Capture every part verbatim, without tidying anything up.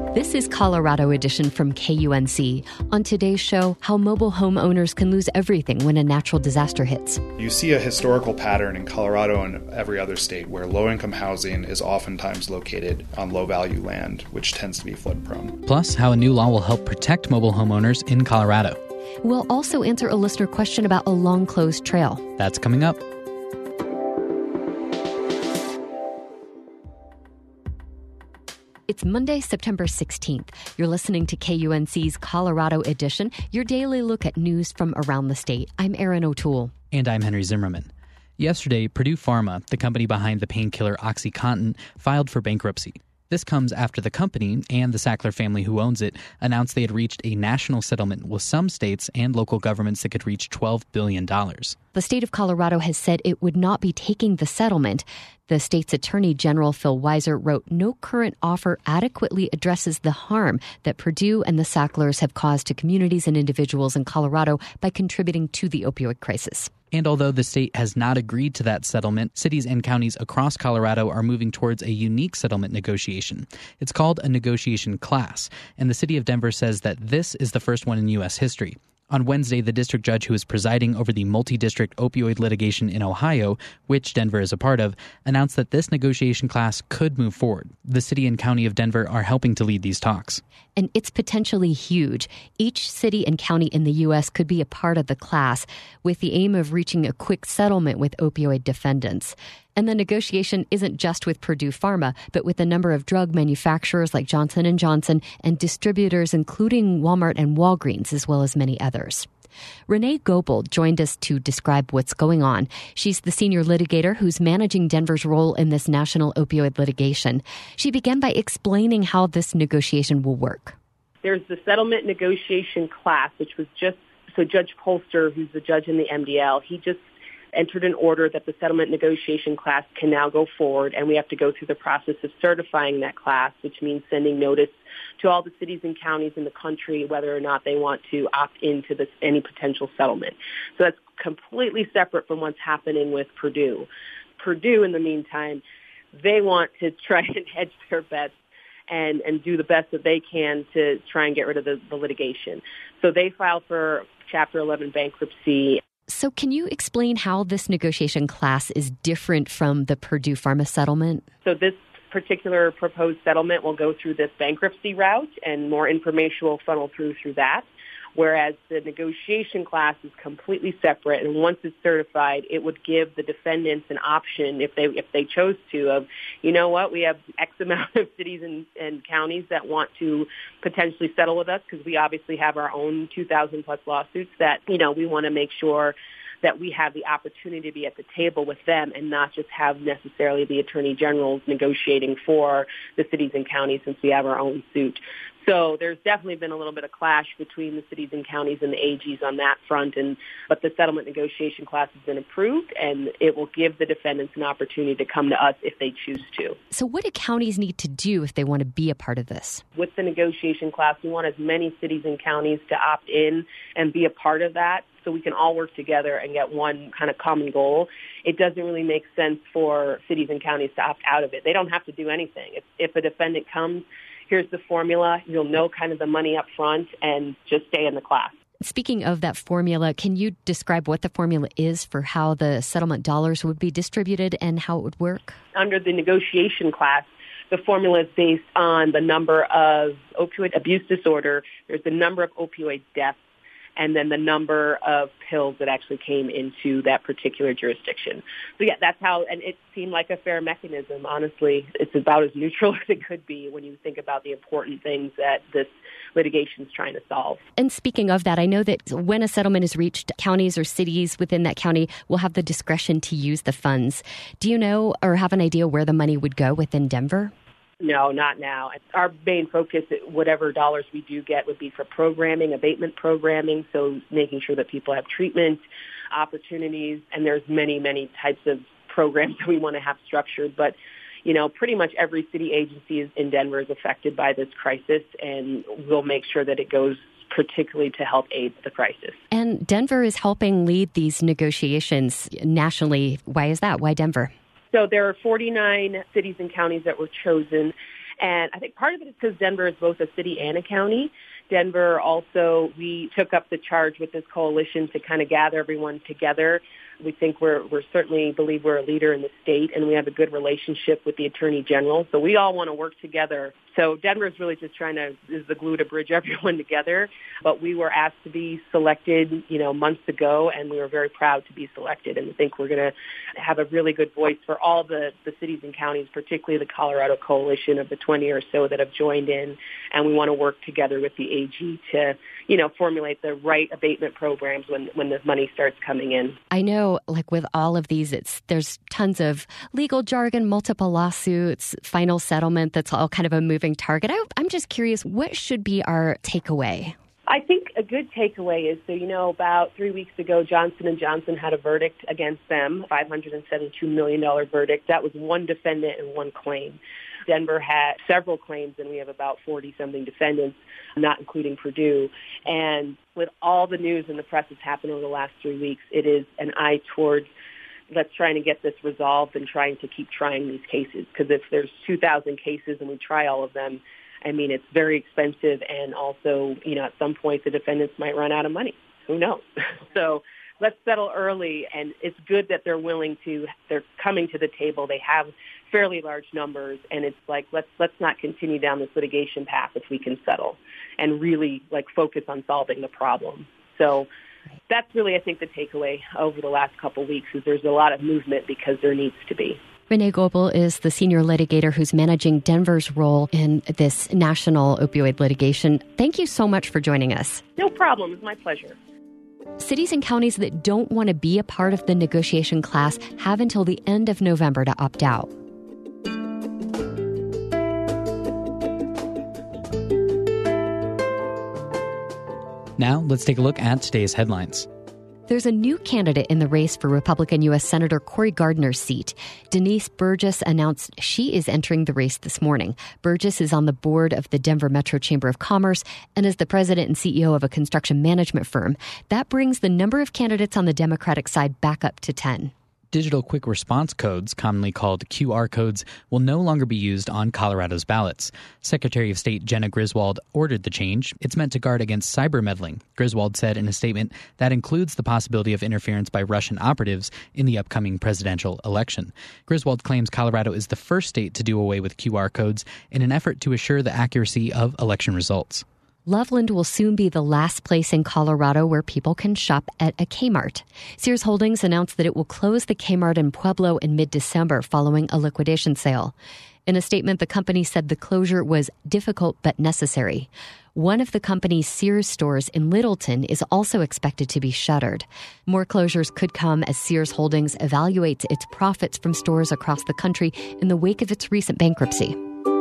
This is Colorado Edition from K U N C. On today's show, how mobile home owners can lose everything when a natural disaster hits. You see a historical pattern in Colorado and every other state where low-income housing is oftentimes located on low-value land, which tends to be flood-prone. Plus, how a new law will help protect mobile homeowners in Colorado. We'll also answer a listener question about a long-closed trail. That's coming up. It's Monday, September sixteenth. You're listening to K U N C's Colorado Edition, your daily look at news from around the state. I'm Erin O'Toole. And I'm Henry Zimmerman. Yesterday, Purdue Pharma, the company behind the painkiller OxyContin, filed for bankruptcy. This comes after the company and the Sackler family who owns it announced they had reached a national settlement with some states and local governments that could reach twelve billion dollars. The state of Colorado has said it would not be taking the settlement. The state's Attorney General, Phil Weiser, wrote, "No current offer adequately addresses the harm that Purdue and the Sacklers have caused to communities and individuals in Colorado by contributing to the opioid crisis." And although the state has not agreed to that settlement, cities and counties across Colorado are moving towards a unique settlement negotiation. It's called a negotiation class, and the city of Denver says that this is the first one in U S history. On Wednesday, the district judge who is presiding over the multi-district opioid litigation in Ohio, which Denver is a part of, announced that this negotiation class could move forward. The city and county of Denver are helping to lead these talks. And it's potentially huge. Each city and county in the U S could be a part of the class with the aim of reaching a quick settlement with opioid defendants. And the negotiation isn't just with Purdue Pharma, but with a number of drug manufacturers like Johnson and Johnson and distributors including Walmart and Walgreens, as well as many others. Renee Goebold joined us to describe what's going on. She's the senior litigator who's managing Denver's role in this national opioid litigation. She began by explaining how this negotiation will work. There's the settlement negotiation class, which was just, so Judge Polster, who's the judge in the M D L, he just entered an order that the settlement negotiation class can now go forward, and we have to go through the process of certifying that class, which means sending notice to all the cities and counties in the country whether or not they want to opt into this any potential settlement. So that's completely separate from what's happening with Purdue. Purdue, in the meantime, they want to try and hedge their bets and, and do the best that they can to try and get rid of the, the litigation. So they filed for Chapter eleven bankruptcy. So can you explain how this negotiation class is different from the Purdue Pharma settlement? So this particular proposed settlement will go through this bankruptcy route, and more information will funnel through through that, whereas the negotiation class is completely separate. And once it's certified, it would give the defendants an option if they if they chose to of, you know what, we have X amount of cities and, and counties that want to potentially settle with us because we obviously have our own two thousand plus lawsuits that, you know, we want to make sure that we have the opportunity to be at the table with them and not just have necessarily the attorney generals negotiating for the cities and counties since we have our own suit. So there's definitely been a little bit of clash between the cities and counties and the A Gs on that front, and but the settlement negotiation class has been approved, and it will give the defendants an opportunity to come to us if they choose to. So what do counties need to do if they want to be a part of this? With the negotiation class, we want as many cities and counties to opt in and be a part of that so we can all work together and get one kind of common goal. It doesn't really make sense for cities and counties to opt out of it. They don't have to do anything. If, if a defendant comes, here's the formula, you'll know kind of the money up front and just stay in the class. Speaking of that formula, can you describe what the formula is for how the settlement dollars would be distributed and how it would work? Under the negotiation class, the formula is based on the number of opioid abuse disorder, there's the number of opioid deaths, and then the number of pills that actually came into that particular jurisdiction. So, yeah, that's how, and it seemed like a fair mechanism, honestly. It's about as neutral as it could be when you think about the important things that this litigation is trying to solve. And speaking of that, I know that when a settlement is reached, counties or cities within that county will have the discretion to use the funds. Do you know or have an idea where the money would go within Denver? No, not now. Our main focus, whatever dollars we do get, would be for programming, abatement programming, so making sure that people have treatment opportunities, and there's many, many types of programs that we want to have structured. But, you know, pretty much every city agency in Denver is affected by this crisis, and we'll make sure that it goes particularly to help aid the crisis. And Denver is helping lead these negotiations nationally. Why is that? Why Denver? So there are forty-nine cities and counties that were chosen, And I think part of it is because Denver is both a city and a county. Denver also, we took up the charge with this coalition to kind of gather everyone together. We think we're, we're certainly believe we're a leader in the state, and we have a good relationship with the Attorney General. So we all want to work together. So Denver is really just trying to, is the glue to bridge everyone together. But we were asked to be selected, you know, months ago, and we were very proud to be selected. And I think we're going to have a really good voice for all the, the cities and counties, particularly the Colorado Coalition of the twenty or so that have joined in. And we want to work together with the A G to, you know, formulate the right abatement programs when, when the money starts coming in. I know, like with all of these, it's there's tons of legal jargon, multiple lawsuits, final settlement that's all kind of a moving target. I, I'm just curious, what should be our takeaway? I think a good takeaway is, so, you know, about three weeks ago, Johnson and Johnson had a verdict against them, five hundred seventy-two million dollars verdict. That was one defendant and one claim. Denver had several claims, and we have about forty-something defendants, not including Purdue. And with all the news and the press that's happened over the last three weeks, it is an eye towards let's try to get this resolved and trying to keep trying these cases. Because if there's two thousand cases and we try all of them, I mean, it's very expensive, and also, you know, at some point the defendants might run out of money. Who knows? So let's settle early, and it's good that they're willing to, they're coming to the table. They have fairly large numbers, and it's like, let's let's not continue down this litigation path if we can settle and really, like, focus on solving the problem. So that's really, I think, the takeaway over the last couple of weeks is there's a lot of movement because there needs to be. Renee Goebel is the senior litigator who's managing Denver's role in this national opioid litigation. Thank you so much for joining us. No problem. It's my pleasure. Cities and counties that don't want to be a part of the negotiation class have until the end of November to opt out. Now, let's take a look at today's headlines. There's a new candidate in the race for Republican U S Senator Cory Gardner's seat. Denise Burgess announced she is entering the race this morning. Burgess is on the board of the Denver Metro Chamber of Commerce and is the president and C E O of a construction management firm. That brings the number of candidates on the Democratic side back up to ten. Digital quick response codes, commonly called Q R codes, will no longer be used on Colorado's ballots. Secretary of State Jena Griswold ordered the change. It's meant to guard against cyber meddling. Griswold said in a statement that includes the possibility of interference by Russian operatives in the upcoming presidential election. Griswold claims Colorado is the first state to do away with Q R codes in an effort to assure the accuracy of election results. Loveland will soon be the last place in Colorado where people can shop at a Kmart. Sears Holdings announced that it will close the Kmart in Pueblo in mid-December following a liquidation sale. In a statement, the company said the closure was difficult but necessary. One of the company's Sears stores in Littleton is also expected to be shuttered. More closures could come as Sears Holdings evaluates its profits from stores across the country in the wake of its recent bankruptcy.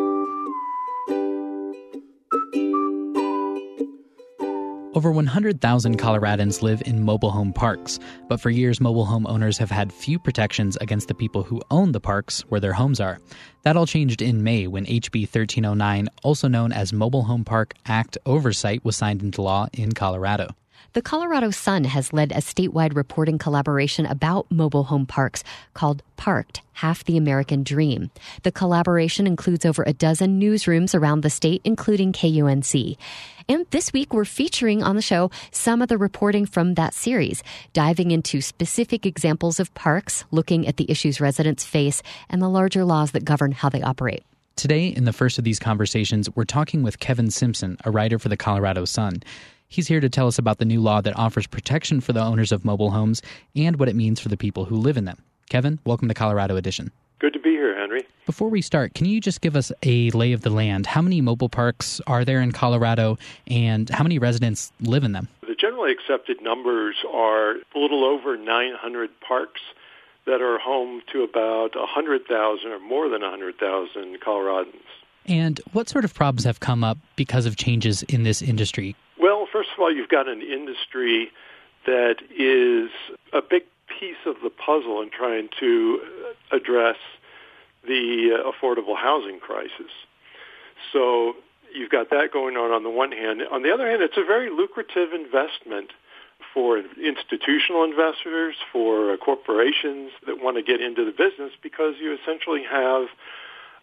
Over one hundred thousand Coloradans live in mobile home parks, but for years mobile home owners have had few protections against the people who own the parks where their homes are. That all changed in May when H B thirteen oh nine, also known as Mobile Home Park Act oversight, was signed into law in Colorado. The Colorado Sun has led a statewide reporting collaboration about mobile home parks called Parked, Half the American Dream. The collaboration includes over a dozen newsrooms around the state, including K U N C. And this week, we're featuring on the show some of the reporting from that series, diving into specific examples of parks, looking at the issues residents face, and the larger laws that govern how they operate. Today, in the first of these conversations, we're talking with Kevin Simpson, a writer for the Colorado Sun. He's here to tell us about the new law that offers protection for the owners of mobile homes and what it means for the people who live in them. Kevin, welcome to Colorado Edition. Good to be here, Henry. Before we start, can you just give us a lay of the land? How many mobile parks are there in Colorado, and how many residents live in them? The generally accepted numbers are a little over nine hundred parks that are home to about one hundred thousand or more than one hundred thousand Coloradans. And what sort of problems have come up because of changes in this industry? Well, first of all, you've got an industry that is a big piece of the puzzle in trying to address the uh, affordable housing crisis. So you've got that going on on the one hand. On the other hand, it's a very lucrative investment for institutional investors, for uh, corporations that want to get into the business, because you essentially have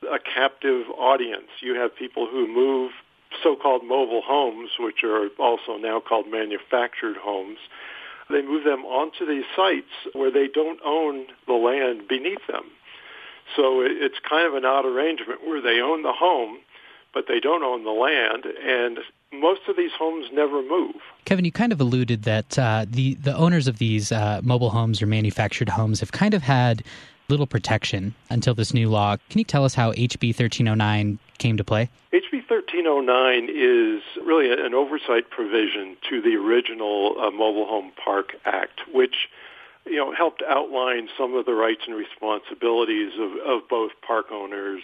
a captive audience. You have people who move so-called mobile homes, which are also now called manufactured homes. They move them onto these sites where they don't own the land beneath them. So it's kind of an odd arrangement where they own the home, but they don't own the land, and most of these homes never move. Kevin, you kind of alluded that uh, the, the owners of these uh, mobile homes or manufactured homes have kind of had little protection until this new law. Can you tell us how H B thirteen oh nine came to play? H B thirteen oh nine is really an oversight provision to the original uh, Mobile Home Park Act, which you know helped outline some of the rights and responsibilities of, of both park owners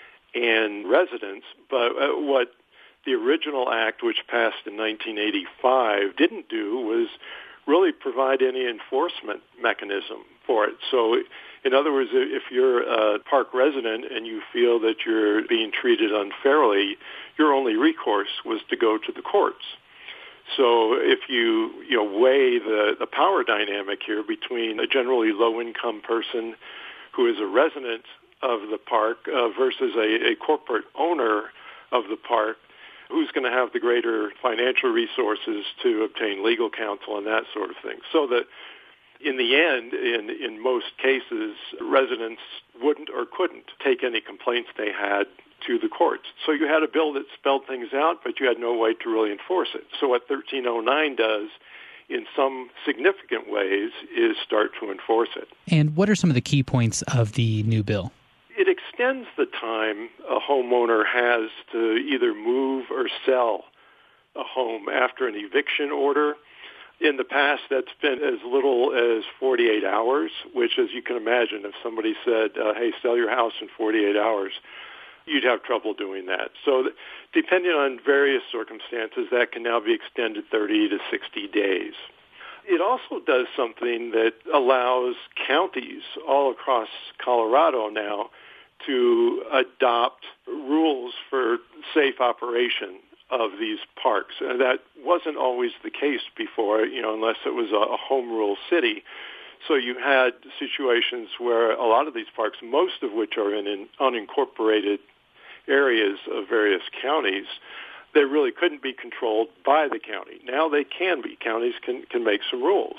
and residents. But uh, what the original act, which passed in nineteen eighty-five, didn't do was really provide any enforcement mechanism for it. So, in other words, if you're a park resident and you feel that you're being treated unfairly, your only recourse was to go to the courts. So if you you know weigh the, the power dynamic here between a generally low-income person who is a resident of the park uh, versus a, a corporate owner of the park, who's going to have the greater financial resources to obtain legal counsel and that sort of thing. So that in the end, in, in most cases, residents wouldn't or couldn't take any complaints they had to the courts. So you had a bill that spelled things out, but you had no way to really enforce it. So what thirteen oh nine does, in some significant ways, is start to enforce it. And what are some of the key points of the new bill? It extends the time a homeowner has to either move or sell a home after an eviction order. In the past, that's been as little as forty-eight hours, which, as you can imagine, if somebody said, uh, hey, sell your house in forty-eight hours, you'd have trouble doing that. So th- depending on various circumstances, that can now be extended thirty to sixty days. It also does something that allows counties all across Colorado now to adopt rules for safe operation of these parks. And that wasn't always the case before, you know, unless it was a, a home rule city. So you had situations where a lot of these parks, most of which are in, in unincorporated areas of various counties, they really couldn't be controlled by the county. Now they can be. Counties can, can make some rules.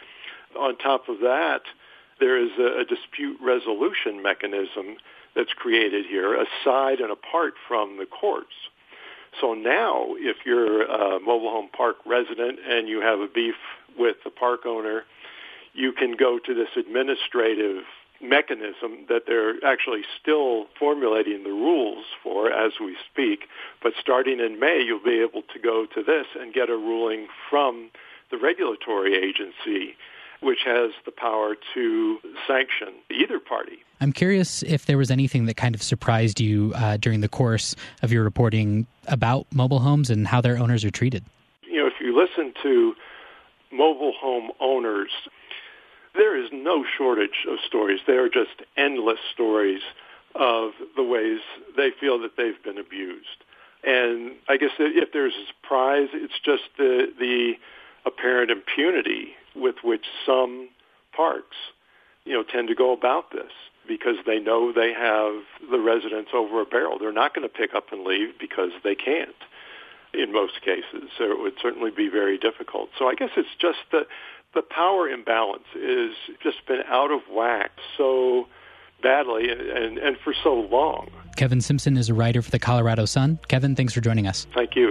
On top of that, there is a, a dispute resolution mechanism that's created here, aside and apart from the courts. So now, if you're a mobile home park resident and you have a beef with the park owner, you can go to this administrative mechanism that they're actually still formulating the rules for as we speak. But starting in May, you'll be able to go to this and get a ruling from the regulatory agency, which has the power to sanction either party. I'm curious if there was anything that kind of surprised you uh, during the course of your reporting about mobile homes and how their owners are treated. You know, if you listen to mobile home owners, there is no shortage of stories. There are just endless stories of the ways they feel that they've been abused. And I guess if there's a surprise, it's just the, the apparent impunity with which some parks, you know, tend to go about this, because they know they have the residents over a barrel. They're not going to pick up and leave because they can't in most cases. So it would certainly be very difficult. So I guess it's just the, the power imbalance is just been out of whack so badly and, and, and for so long. Kevin Simpson is a writer for the Colorado Sun. Kevin, thanks for joining us. Thank you.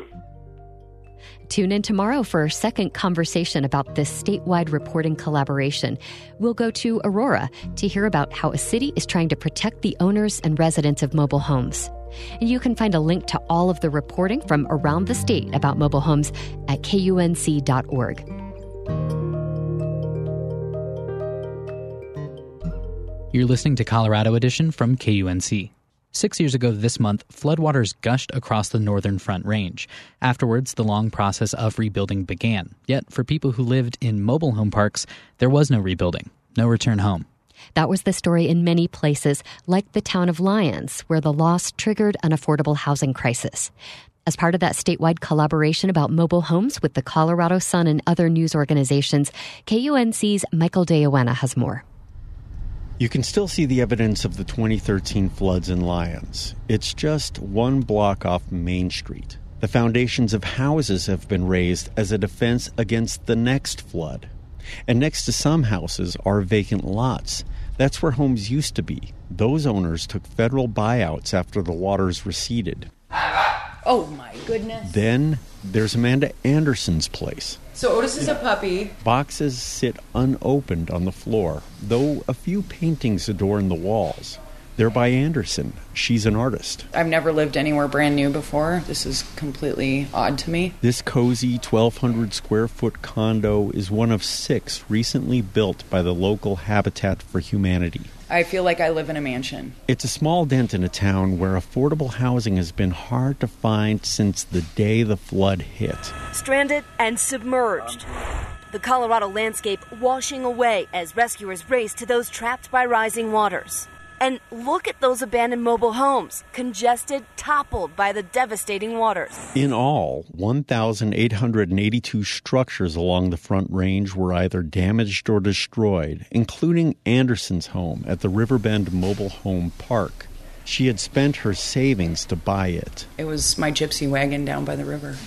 Tune in tomorrow for a second conversation about this statewide reporting collaboration. We'll go to Aurora to hear about how a city is trying to protect the owners and residents of mobile homes. And you can find a link to all of the reporting from around the state about mobile homes at K U N C dot org. You're listening to Colorado Edition from K U N C. Six years ago this month, floodwaters gushed across the northern Front Range. Afterwards, the long process of rebuilding began. Yet, for people who lived in mobile home parks, there was no rebuilding, no return home. That was the story in many places, like the town of Lyons, where the loss triggered an affordable housing crisis. As part of that statewide collaboration about mobile homes with the Colorado Sun and other news organizations, K U N C's Michael De Owena has more. You can still see the evidence of the twenty thirteen floods in Lyons. It's just one block off Main Street. The foundations of houses have been raised as a defense against the next flood. And next to some houses are vacant lots. That's where homes used to be. Those owners took federal buyouts after the waters receded. Oh, my goodness. Then there's Amanda Anderson's place. So Otis is a puppy. Boxes sit unopened on the floor, though a few paintings adorn the walls. They're by Anderson. She's an artist. I've never lived anywhere brand new before. This is completely odd to me. This cozy twelve hundred square foot condo is one of six recently built by the local Habitat for Humanity. I feel like I live in a mansion. It's a small dent in a town where affordable housing has been hard to find since the day the flood hit. Stranded and submerged. The Colorado landscape washing away as rescuers race to those trapped by rising waters. And look at those abandoned mobile homes, congested, toppled by the devastating waters. In all, one thousand eight hundred eighty-two structures along the Front Range were either damaged or destroyed, including Anderson's home at the Riverbend Mobile Home Park. She had spent her savings to buy it. It was my gypsy wagon down by the river.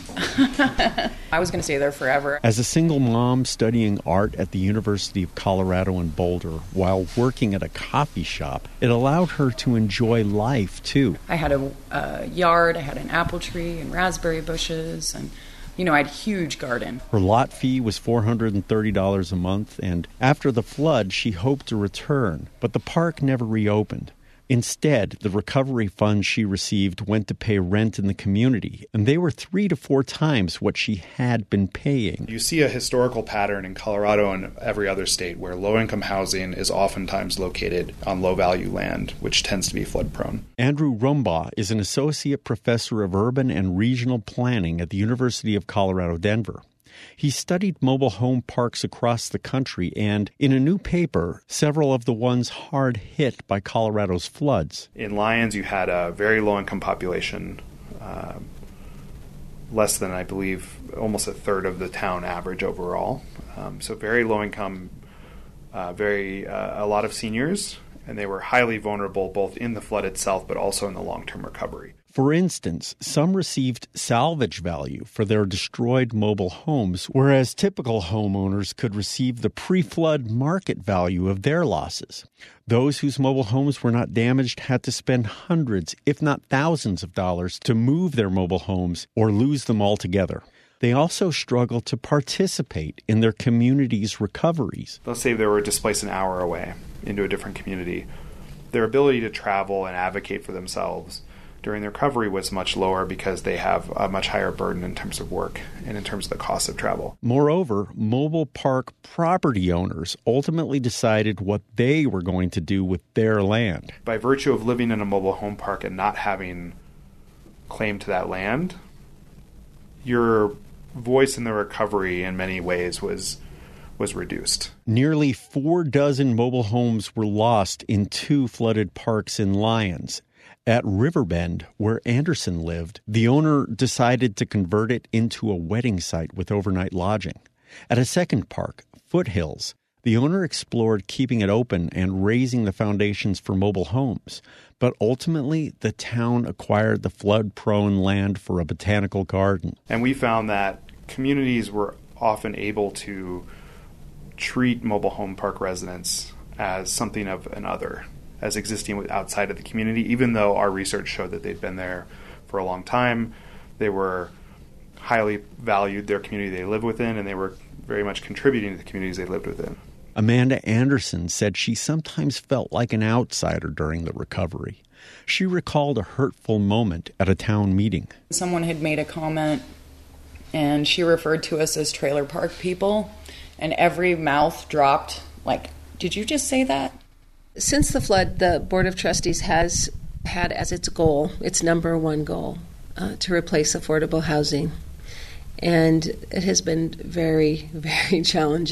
I was going to stay there forever. As a single mom studying art at the University of Colorado in Boulder while working at a coffee shop, it allowed her to enjoy life, too. I had a uh, yard, I had an apple tree and raspberry bushes, and, you know, I had a huge garden. Her lot fee was four hundred thirty dollars a month, and after the flood, she hoped to return, but the park never reopened. Instead, the recovery funds she received went to pay rent in the community, and they were three to four times what she had been paying. You see a historical pattern in Colorado and every other state where low-income housing is oftentimes located on low-value land, which tends to be flood-prone. Andrew Rumbaugh is an associate professor of urban and regional planning at the University of Colorado, Denver. He studied mobile home parks across the country, and in a new paper, several of the ones hard hit by Colorado's floods. In Lyons, you had a very low-income population, uh, less than, I believe, almost a third of the town average overall. Um, so very low-income, uh, very uh, a lot of seniors, and they were highly vulnerable both in the flood itself but also in the long-term recovery. For instance, some received salvage value for their destroyed mobile homes, whereas typical homeowners could receive the pre-flood market value of their losses. Those whose mobile homes were not damaged had to spend hundreds, if not thousands of dollars to move their mobile homes or lose them altogether. They also struggled to participate in their community's recoveries. Let's say they were displaced an hour away into a different community. Their ability to travel and advocate for themselves during the recovery was much lower because they have a much higher burden in terms of work and in terms of the cost of travel. Moreover, mobile park property owners ultimately decided what they were going to do with their land. By virtue of living in a mobile home park and not having claim to that land, your voice in the recovery in many ways was was reduced. Nearly four dozen mobile homes were lost in two flooded parks in Lyons. At Riverbend, where Anderson lived, the owner decided to convert it into a wedding site with overnight lodging. At a second park, Foothills, the owner explored keeping it open and raising the foundations for mobile homes. But ultimately, the town acquired the flood-prone land for a botanical garden. And we found that communities were often able to treat mobile home park residents as something of an other, as existing outside of the community, even though our research showed that they'd been there for a long time. They were highly valued their community they lived within, and they were very much contributing to the communities they lived within. Amanda Anderson said she sometimes felt like an outsider during the recovery. She recalled a hurtful moment at a town meeting. Someone had made a comment, and she referred to us as trailer park people, and every mouth dropped like, did you just say that? Since the flood, the Board of Trustees has had as its goal, its number one goal, uh, to replace affordable housing. And it has been very, very challenging.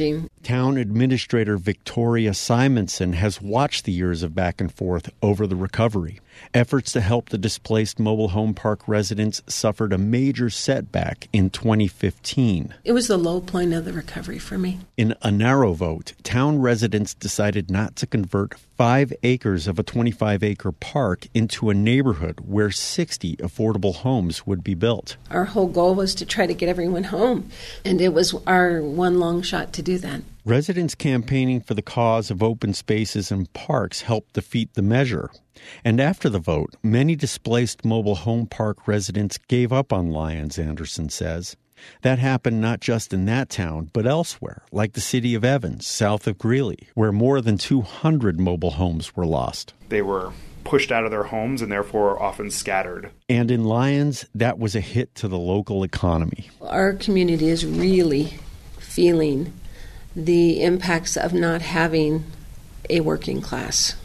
Town Administrator Victoria Simonson has watched the years of back and forth over the recovery. Efforts to help the displaced mobile home park residents suffered a major setback in twenty fifteen. It was the low point of the recovery for me. In a narrow vote, town residents decided not to convert five acres of a twenty-five acre park into a neighborhood where sixty affordable homes would be built. Our whole goal was to try to get everyone home, and it was our one long shot to do that. Residents campaigning for the cause of open spaces and parks helped defeat the measure. And after the vote, many displaced mobile home park residents gave up on Lyons, Anderson says. That happened not just in that town, but elsewhere, like the city of Evans, south of Greeley, where more than two hundred mobile homes were lost. They were pushed out of their homes and therefore often scattered. And in Lyons, that was a hit to the local economy. Our community is really feeling the impacts of not having a working class.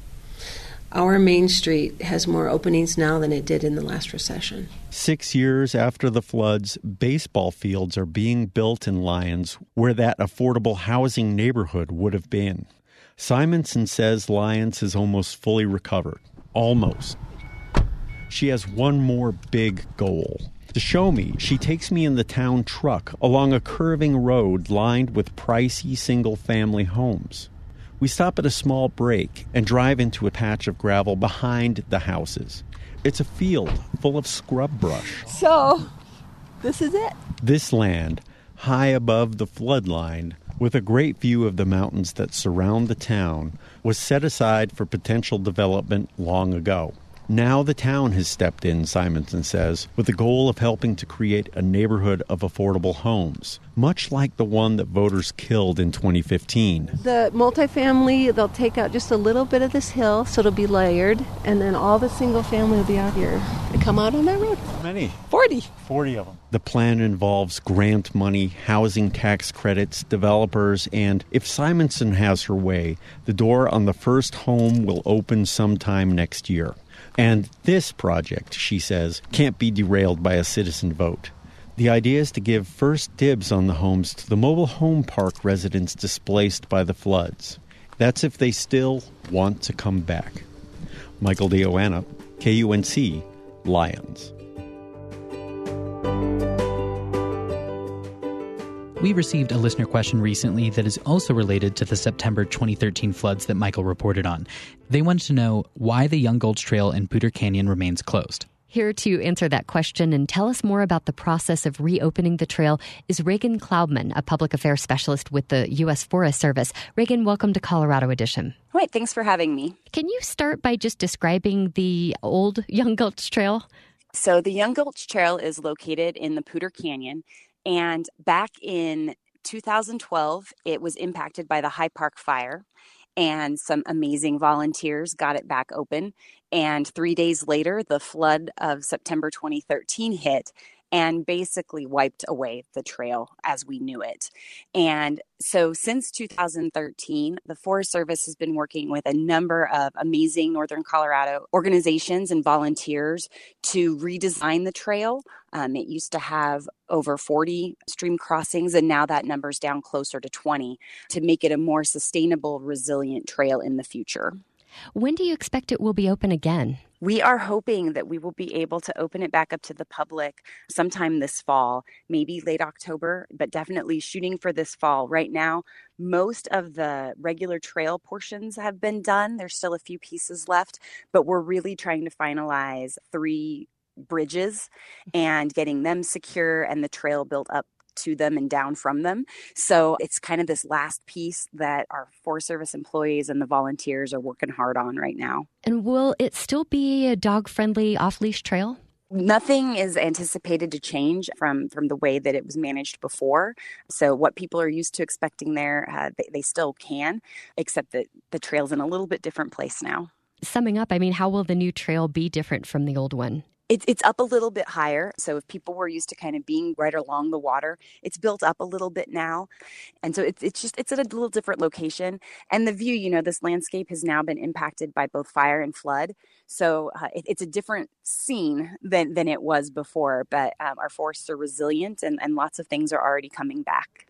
Our Main Street has more openings now than it did in the last recession. Six years after the floods, baseball fields are being built in Lyons where that affordable housing neighborhood would have been. Simonson says Lyons is almost fully recovered. Almost. She has one more big goal. To show me, she takes me in the town truck along a curving road lined with pricey single-family homes. We stop at a small break and drive into a patch of gravel behind the houses. It's a field full of scrub brush. So, this is it. This land, high above the flood line, with a great view of the mountains that surround the town, was set aside for potential development long ago. Now the town has stepped in, Simonson says, with the goal of helping to create a neighborhood of affordable homes, much like the one that voters killed in twenty fifteen. The multifamily, they'll take out just a little bit of this hill, so it'll be layered, and then all the single family will be out here. They come out on that road. How many? Forty. Forty of them. The plan involves grant money, housing tax credits, developers, and if Simonson has her way, the door on the first home will open sometime next year. And this project, she says, can't be derailed by a citizen vote. The idea is to give first dibs on the homes to the mobile home park residents displaced by the floods. That's if they still want to come back. Michael DeOanna, K U N C, Lyons. We received a listener question recently that is also related to the September twenty thirteen floods that Michael reported on. They wanted to know why the Young Gulch Trail in Poudre Canyon remains closed. Here to answer that question and tell us more about the process of reopening the trail is Reagan Cloudman, a public affairs specialist with the U S Forest Service. Reagan, welcome to Colorado Edition. All right, thanks for having me. Can you start by just describing the old Young Gulch Trail? So the Young Gulch Trail is located in the Poudre Canyon. And back in two thousand twelve, it was impacted by the High Park fire, and some amazing volunteers got it back open. And three days later, the flood of September twenty thirteen hit and basically wiped away the trail as we knew it. And so since two thousand thirteen, the Forest Service has been working with a number of amazing Northern Colorado organizations and volunteers to redesign the trail. Um, it used to have over forty stream crossings, and now that number's down closer to twenty to make it a more sustainable, resilient trail in the future. When do you expect it will be open again? We are hoping that we will be able to open it back up to the public sometime this fall, maybe late October, but definitely shooting for this fall. Right now, most of the regular trail portions have been done. There's still a few pieces left, but we're really trying to finalize three bridges and getting them secure and the trail built up to them and down from them. So it's kind of this last piece that our Forest Service employees and the volunteers are working hard on right now. And will it still be a dog-friendly off-leash trail? Nothing is anticipated to change from, from the way that it was managed before. So what people are used to expecting there, uh, they, they still can, except that the trail's in a little bit different place now. Summing up, I mean, how will the new trail be different from the old one? It's it's up a little bit higher. So if people were used to kind of being right along the water, it's built up a little bit now. And so it's it's just it's at a little different location. And the view, you know, this landscape has now been impacted by both fire and flood. So uh, it, it's a different scene than, than it was before. But um, our forests are resilient and, and lots of things are already coming back.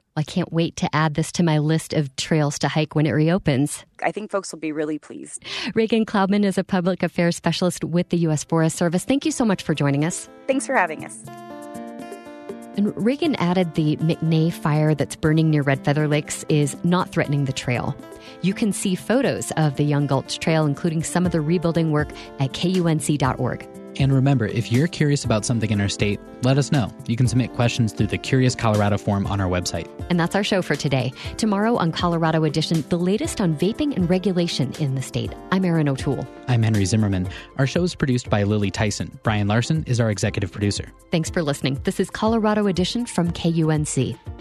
I can't wait to add this to my list of trails to hike when it reopens. I think folks will be really pleased. Reagan Cloudman is a public affairs specialist with the U S Forest Service. Thank you so much for joining us. Thanks for having us. And Reagan added the McNay fire that's burning near Red Feather Lakes is not threatening the trail. You can see photos of the Young Gulch Trail, including some of the rebuilding work, at K U N C dot org. And remember, if you're curious about something in our state, let us know. You can submit questions through the Curious Colorado form on our website. And that's our show for today. Tomorrow on Colorado Edition, the latest on vaping and regulation in the state. I'm Erin O'Toole. I'm Henry Zimmerman. Our show is produced by Lily Tyson. Brian Larson is our executive producer. Thanks for listening. This is Colorado Edition from K U N C.